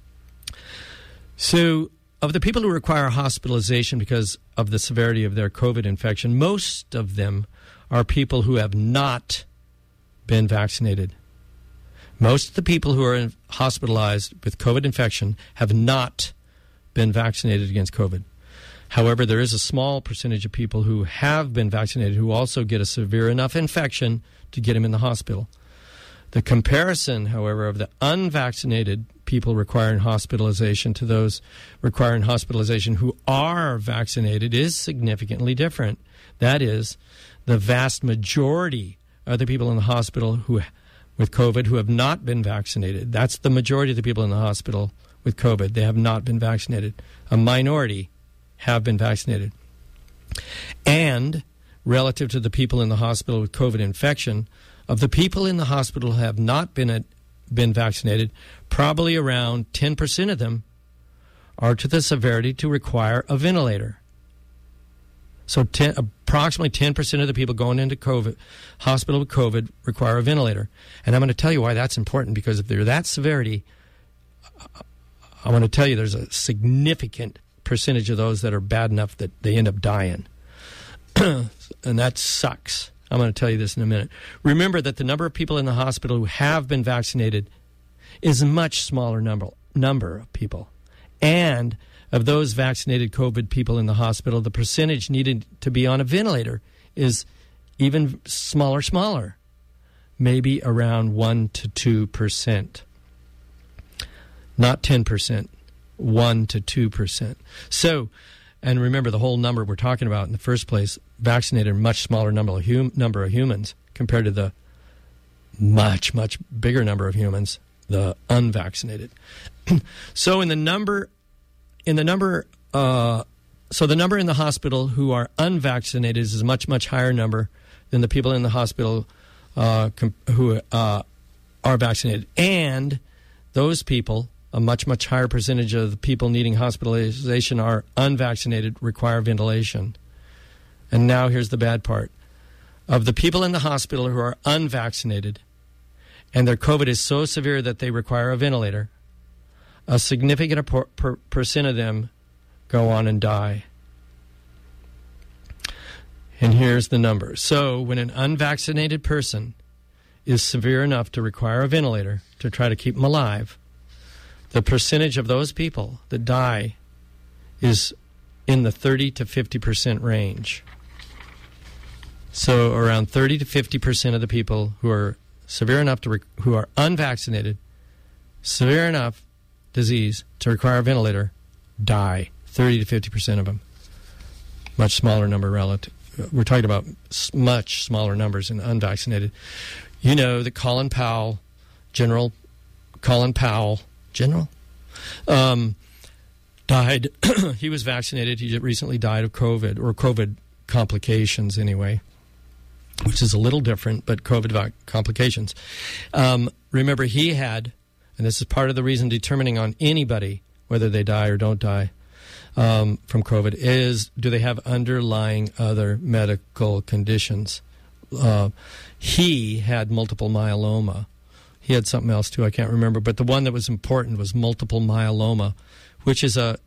So of the people who require hospitalization because of the severity of their COVID infection, most of them are people who have not been vaccinated. Most of the people who are hospitalized with COVID infection have not been vaccinated against COVID. However, there is a small percentage of people who have been vaccinated who also get a severe enough infection to get them in the hospital. The comparison, however, of the unvaccinated people requiring hospitalization to those requiring hospitalization who are vaccinated is significantly different. That is, the vast majority of the people in the hospital with COVID who have not been vaccinated. That's the majority of the people in the hospital with COVID. They have not been vaccinated. A minority have been vaccinated. And relative to the people in the hospital with COVID infection, of the people in the hospital who have not been vaccinated, probably around 10% of them are to the severity to require a ventilator. So approximately 10% of the people going into hospital with COVID require a ventilator. And I'm going to tell you why that's important, because if they're that severity, I want to tell you there's a significant percentage of those that are bad enough that they end up dying. And that sucks. I'm going to tell you this in a minute. Remember that the number of people in the hospital who have been vaccinated is a much smaller number of people. And of those vaccinated COVID people in the hospital, the percentage needed to be on a ventilator is even smaller, maybe around 1 to 2%. Not 10%, 1 to 2%. So, and remember the whole number we're talking about in the first place, vaccinated a much smaller number of humans compared to the much bigger number of humans, the unvaccinated. So the number in the hospital who are unvaccinated is a much higher number than the people in the hospital who are vaccinated. And those people, a much higher percentage of the people needing hospitalization are unvaccinated, require ventilation. And now here's the bad part. Of the people in the hospital who are unvaccinated and their COVID is so severe that they require a ventilator, a significant percent of them go on and die. And here's the number. So when an unvaccinated person is severe enough to require a ventilator to try to keep them alive, the percentage of those people that die is in the 30 to 50% range. So around 30 to 50% of the people who are severe enough who are unvaccinated, severe enough disease to require a ventilator, die. 30 to 50% of them. Much smaller number relative. We're talking about much smaller numbers in unvaccinated. You know that General Colin Powell, died. He was vaccinated. He recently died of COVID, or COVID complications anyway, which is a little different, but COVID complications. Remember, he had, and this is part of the reason determining on anybody whether they die or don't die from COVID, is do they have underlying other medical conditions? He had multiple myeloma. He had something else too, I can't remember, but the one that was important was multiple myeloma, which is a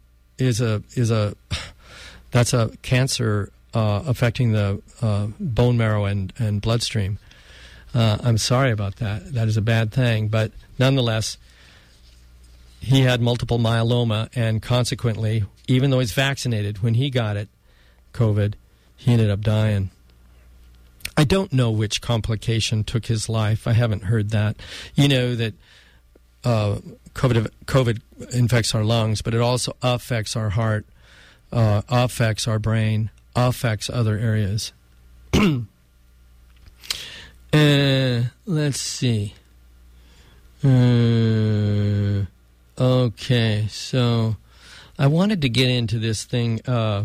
cancer affecting the bone marrow and bloodstream. I'm sorry about that. That is a bad thing, but nonetheless, he had multiple myeloma, and consequently, even though he's vaccinated, when he got it, COVID, he ended up dying. I don't know which complication took his life. I haven't heard that. You know that COVID infects our lungs, but it also affects our heart, affects our brain, affects other areas. Let's see. Okay, so I wanted to get into this thing.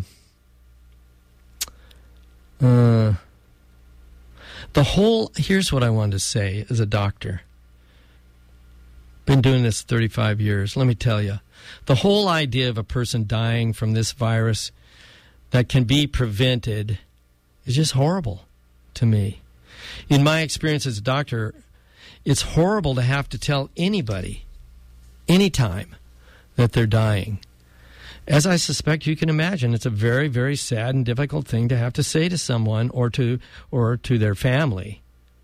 Here's what I wanted to say as a doctor. Been doing this 35 years. Let me tell you, the whole idea of a person dying from this virus that can be prevented is just horrible to me. In my experience as a doctor, it's horrible to have to tell anybody, anytime, that they're dying. As I suspect you can imagine, it's a very, very sad and difficult thing to have to say to someone or to their family.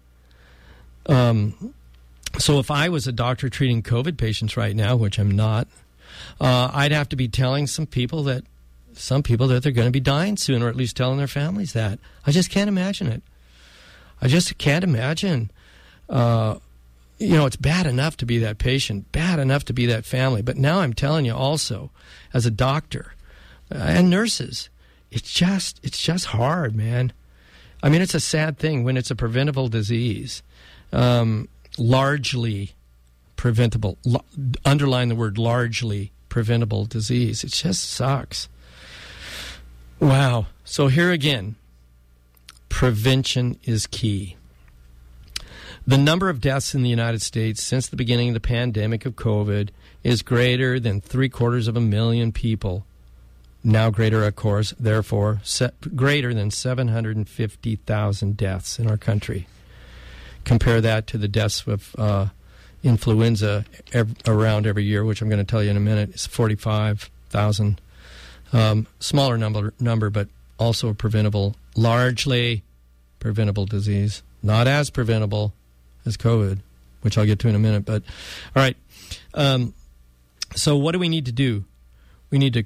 So if I was a doctor treating COVID patients right now, which I'm not, I'd have to be telling some people that they're going to be dying soon, or at least telling their families that. I just can't imagine it. I just can't imagine. It's bad enough to be that patient, bad enough to be that family. But now I'm telling you also, as a doctor and nurses, it's just hard, man. I mean, it's a sad thing when it's a preventable disease, largely preventable. Underline the word largely preventable disease. It just sucks. Wow. So here again, prevention is key. The number of deaths in the United States since the beginning of the pandemic of COVID is greater than 750,000 people. Now greater, of course, therefore, greater than 750,000 deaths in our country. Compare that to the deaths of influenza around every year, which I'm going to tell you in a minute, is 45,000. Smaller number, but also a largely preventable disease. Not as preventable as COVID, which I'll get to in a minute. But all right, so what do we need to do? We need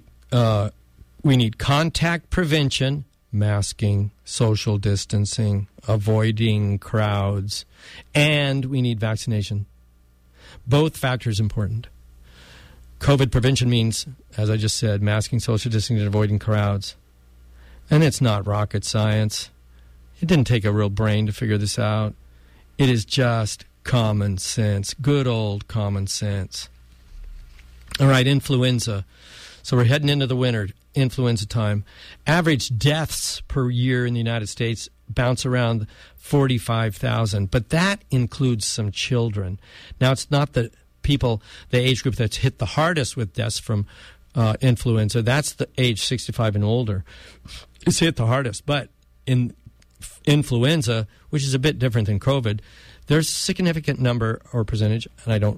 contact prevention, masking, social distancing, avoiding crowds, and we need vaccination. Both factors important. COVID prevention means, as I just said, masking, social distancing, and avoiding crowds. And it's not rocket science. It didn't take a real brain to figure this out. It is just common sense, good old common sense. All right, influenza. So we're heading into the winter, influenza time. Average deaths per year in the United States bounce around 45,000, but that includes some children. Now, it's not the age group that's hit the hardest with deaths from influenza. That's the age 65 and older. It's hit the hardest, but in influenza, which is a bit different than COVID, there's a significant number or percentage, and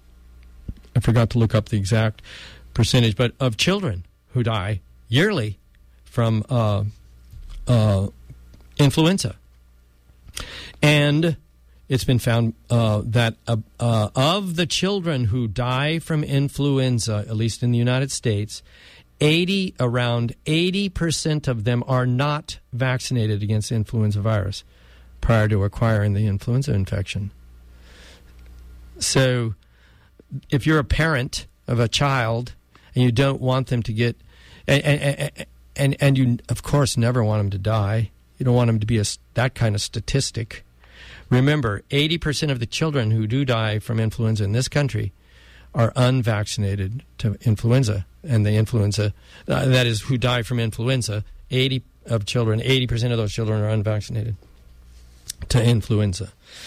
I forgot to look up the exact percentage, but of children who die yearly from influenza. And it's been found that of the children who die from influenza, at least in the United States, around 80% of them are not vaccinated against influenza virus prior to acquiring the influenza infection. So if you're a parent of a child and you don't want them to get, and you, of course, never want them to die, you don't want them to be that kind of statistic. Remember, 80% of the children who do die from influenza in this country are unvaccinated to influenza. And the influenza, that is, who die from influenza, 80% of those children are unvaccinated to influenza.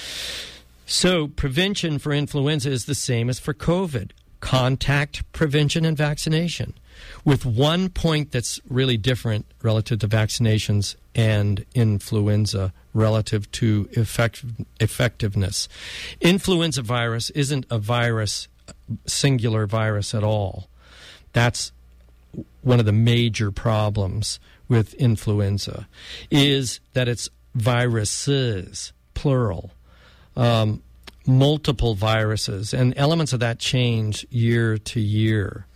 So prevention for influenza is the same as for COVID. Contact prevention and vaccination, with one point that's really different relative to vaccinations and influenza relative to effectiveness. Influenza virus isn't a virus, singular virus at all. That's one of the major problems with influenza, is that it's viruses, plural, multiple viruses, and elements of that change year to year.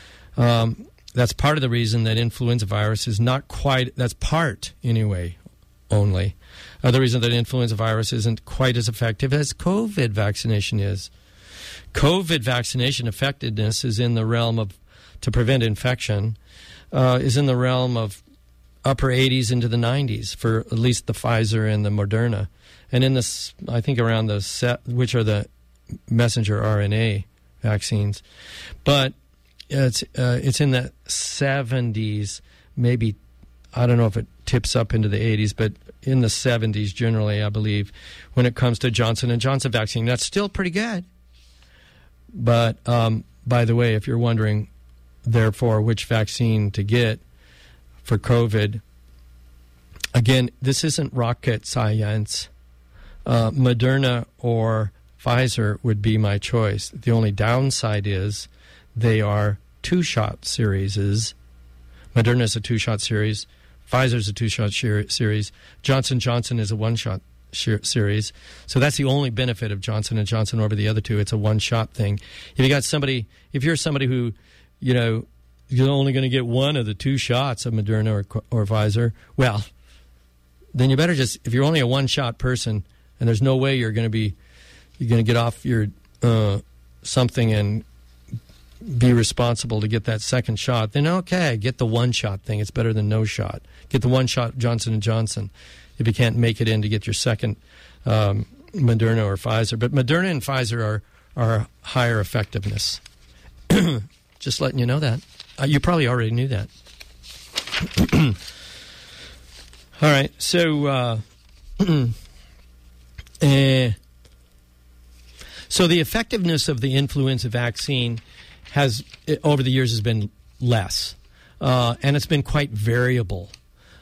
That's part of the reason that influenza virus is not quite, that's part anyway, only. The reason that influenza virus isn't quite as effective as COVID vaccination is. COVID vaccination effectiveness is in the realm of, to prevent infection, is in the realm of upper 80s into the 90s for at least the Pfizer and the Moderna. And in this, I think around which are the messenger RNA vaccines. But it's in the 70s, maybe, I don't know if it tips up into the 80s, but in the 70s generally, I believe, when it comes to Johnson & Johnson vaccine. That's still pretty good. But, by the way, if you're wondering, therefore, which vaccine to get for COVID, again, this isn't rocket science. Moderna or Pfizer would be my choice. The only downside is they are two-shot series. Moderna is a two-shot series. Pfizer's a two-shot series. Johnson & Johnson is a one-shot series. So that's the only benefit of Johnson & Johnson over the other two. It's a one-shot thing. If you're somebody who, you're only going to get one of the two shots of Moderna or Pfizer, well, then you better just, if you're only a one-shot person and there's no way you're going to get off your something and be responsible to get that second shot, then okay, get the one-shot thing. It's better than no shot. Get the one-shot Johnson & Johnson if you can't make it in to get your second Moderna or Pfizer. But Moderna and Pfizer are higher effectiveness. Just letting you know that. You probably already knew that. All right, so so the effectiveness of the influenza vaccine has, over the years, has been less, and it's been quite variable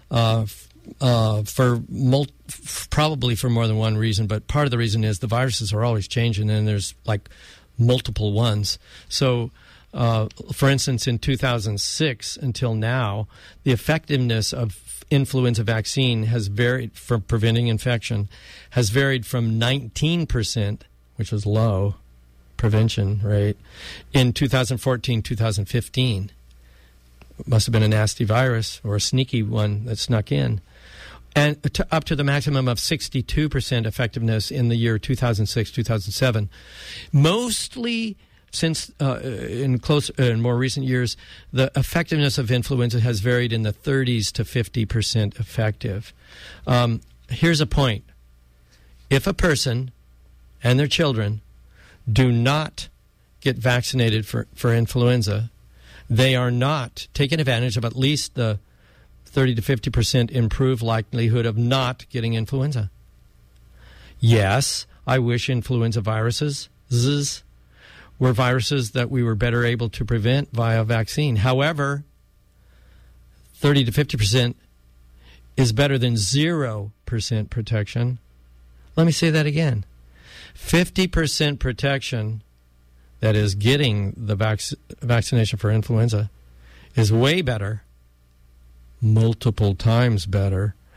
probably for more than one reason. But part of the reason is the viruses are always changing, and there's like multiple ones. So, for instance, in 2006 until now, the effectiveness of influenza vaccine has varied for preventing infection, has varied from 19%, which was low prevention rate, in 2014, 2015. It must have been a nasty virus or a sneaky one that snuck in. And up to the maximum of 62% effectiveness in the year 2006, 2007. Mostly since in more recent years, the effectiveness of influenza has varied in the 30s to 50% effective. Here's a point. If a person and their children do not get vaccinated for influenza, they are not taking advantage of at least the 30 to 50% improved likelihood of not getting influenza. Yes, I wish influenza viruses were viruses that we were better able to prevent via vaccine. However, 30 to 50% is better than 0% protection. Let me say that again. 50% protection, that is getting the vaccination for influenza, is way better, multiple times better,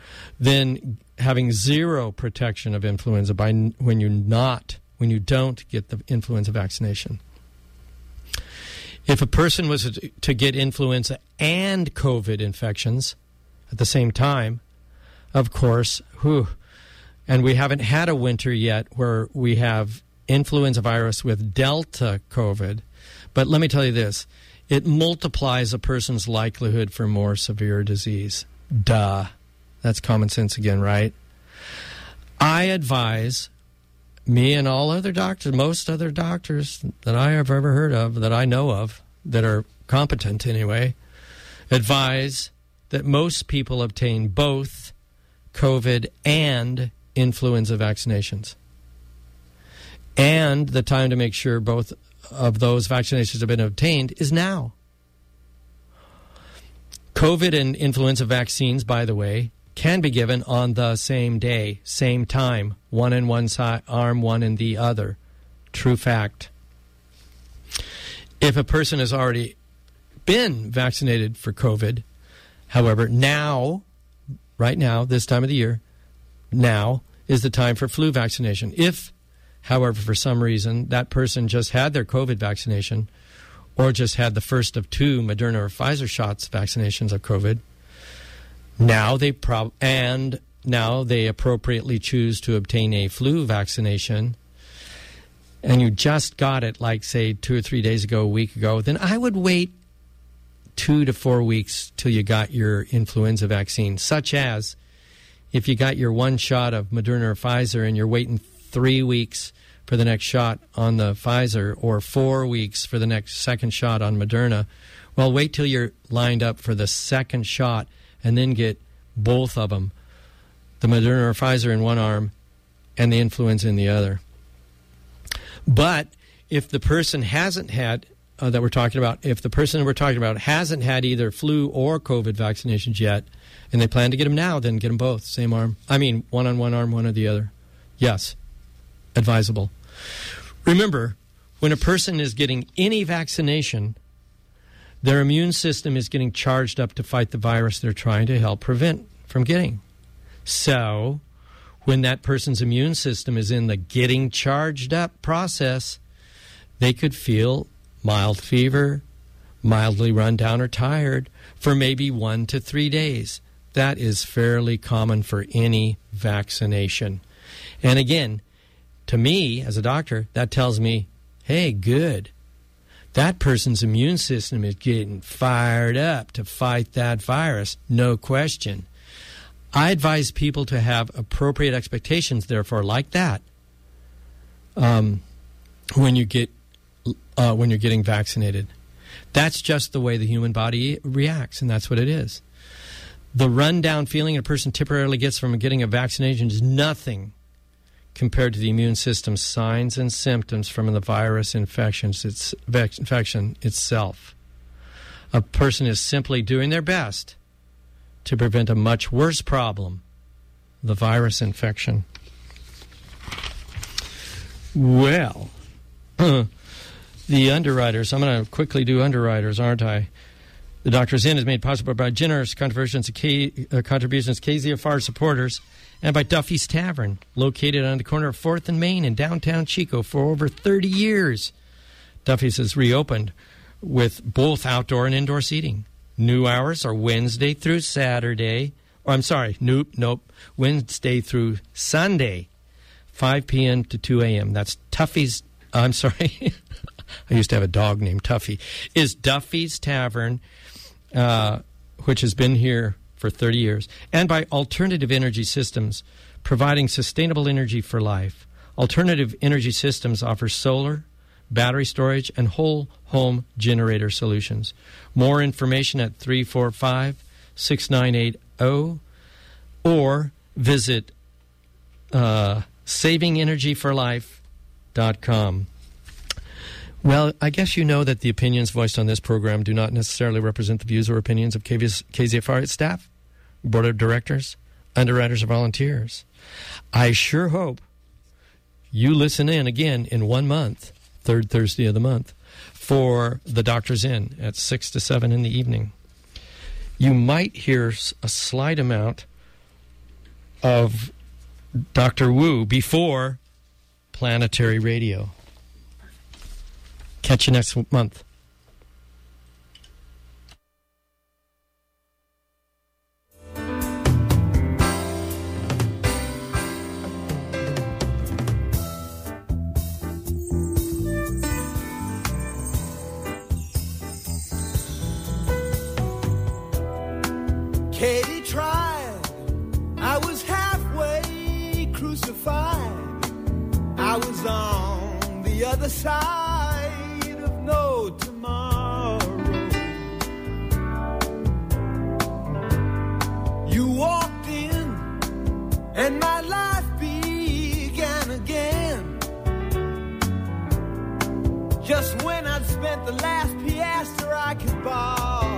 than having zero protection of influenza when you don't get the influenza vaccination. If a person was to get influenza and COVID infections at the same time, of course, and we haven't had a winter yet where we have influenza virus with Delta COVID, but let me tell you this, it multiplies a person's likelihood for more severe disease. Duh. That's common sense again, right? I advise me and all other doctors, most other doctors that I have ever heard of, that I know of, that are competent anyway, advise that most people obtain both COVID and influenza vaccinations. And the time to make sure both of those vaccinations have been obtained is now. COVID and influenza vaccines, by the way, can be given on the same day, same time, one in one arm, one in the other. True fact. If a person has already been vaccinated for COVID, however, right now, this time of the year, now is the time for flu vaccination. If, however, for some reason, that person just had their COVID vaccination or just had the first of 2 Moderna or Pfizer shots vaccinations of COVID, now they appropriately choose to obtain a flu vaccination, and you just got it, like, say, 2 or 3 days ago, a week ago, then I would wait 2 to 4 weeks till you got your influenza vaccine, such as if you got your 1 shot of Moderna or Pfizer and you're waiting 3 weeks for the next shot on the Pfizer or 4 weeks for the next second shot on Moderna, well, wait till you're lined up for the second shot and then get both of them, the Moderna or Pfizer in one arm and the influenza in the other. But if the person hasn't had, if the person we're talking about hasn't had either flu or COVID vaccinations yet, and they plan to get them now, then get them both, same arm. I mean, one on one arm, one on the other. Yes, advisable. Remember, when a person is getting any vaccination, their immune system is getting charged up to fight the virus they're trying to help prevent from getting. So, when that person's immune system is in the getting charged up process, they could feel mild fever, mildly run down or tired for maybe 1 to 3 days. That is fairly common for any vaccination. And again, to me, as a doctor, that tells me, hey, good. That person's immune system is getting fired up to fight that virus, no question. I advise people to have appropriate expectations, therefore, like that, when you're getting vaccinated. That's just the way the human body reacts, and that's what it is. The rundown feeling a person temporarily gets from getting a vaccination is nothing compared to the immune system's signs and symptoms from the virus infection itself. A person is simply doing their best to prevent a much worse problem, the virus infection. Well, the underwriters, I'm going to quickly do underwriters, aren't I? The Doctor's In is made possible by generous contributions KZFR supporters and by Duffy's Tavern, located on the corner of 4th and Main in downtown Chico for over 30 years. Duffy's has reopened with both outdoor and indoor seating. New hours are Wednesday through Saturday. Wednesday through Sunday, 5 p.m. to 2 a.m. That's Tuffy's, I'm sorry, I used to have a dog named Tuffy, is Duffy's Tavern, which has been here for 30 years, and by Alternative Energy Systems, providing sustainable energy for life. Alternative Energy Systems offers solar, battery storage, and whole home generator solutions. More information at 345-6980 or visit savingenergyforlife.com. Well, I guess you know that the opinions voiced on this program do not necessarily represent the views or opinions of KZFR staff, board of directors, underwriters, or volunteers. I sure hope you listen in again in 1 month, third Thursday of the month, for the Doctor's In at 6 to 7 in the evening. You might hear a slight amount of Dr. Wu before Planetary Radio. Catch you next month. Katie tried, I was halfway crucified. I was on the other side of no tomorrow. You walked in and my life began again. Just when I'd spent the last piastre I could borrow.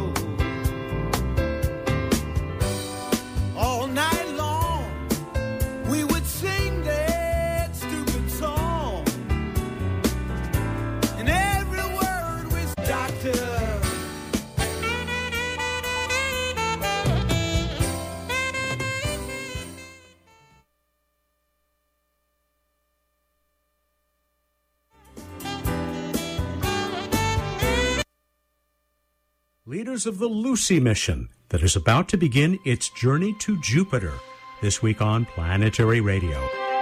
All night long, we would sing that stupid song, and every word was doctor. Leaders of the Lucy mission that is about to begin its journey to Jupiter this week on Planetary Radio.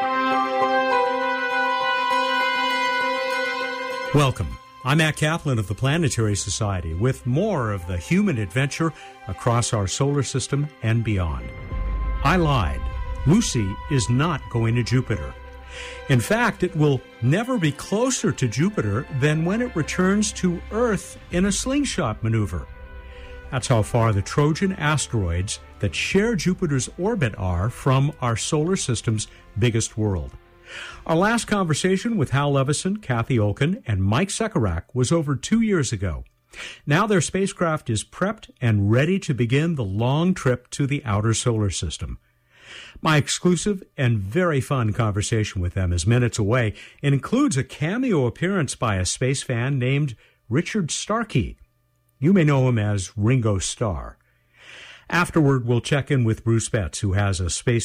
Welcome. I'm Matt Kaplan of the Planetary Society with more of the human adventure across our solar system and beyond. I lied. Lucy is not going to Jupiter. In fact, it will never be closer to Jupiter than when it returns to Earth in a slingshot maneuver. That's how far the Trojan asteroids that share Jupiter's orbit are from our solar system's biggest world. Our last conversation with Hal Levison, Kathy Olkin, and Mike Sekarak was over 2 years ago. Now their spacecraft is prepped and ready to begin the long trip to the outer solar system. My exclusive and very fun conversation with them is minutes away and includes a cameo appearance by a space fan named Richard Starkey. You may know him as Ringo Starr. Afterward, we'll check in with Bruce Betts, who has a space